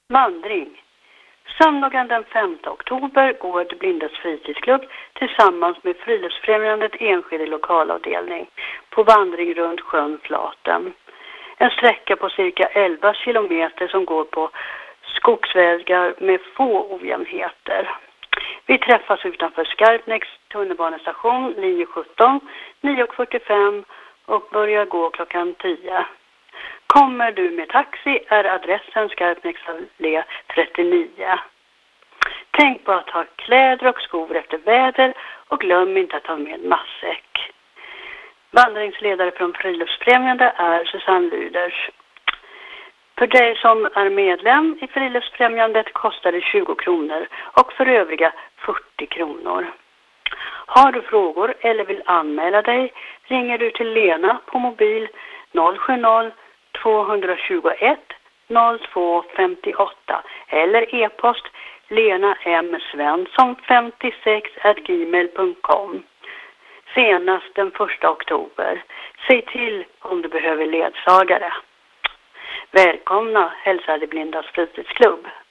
Vandring. Söndagen den 5 oktober går De blindas fritidsklubb tillsammans med Friluftsfrämjandet Enskede lokalavdelning på vandring runt sjön Flaten. En sträcka på cirka 11 kilometer som går på skogsvägar med få ojämnheter. Vi träffas utanför Skarpnäcks tunnelbanestation linje 17 9:45 och börjar gå klockan 10. Kommer du med taxi är adressen Skarpnäcks allé 39. Tänk på att ha kläder och skor efter väder och glöm inte att ta med matsäck. Vandringsledare från Friluftsfrämjande är Susanne Lyders. För dig som är medlem i Friluftsfrämjandet kostar det 20 kronor och för övriga 40 kronor. Har du frågor eller vill anmäla dig ringer du till Lena på mobil 070 221 0258 eller e-post lenamsvensson56@gmail.com. Senast den 1 oktober. Säg till om du behöver ledsagare. Välkomna hälsar De blindas fritidsklubb.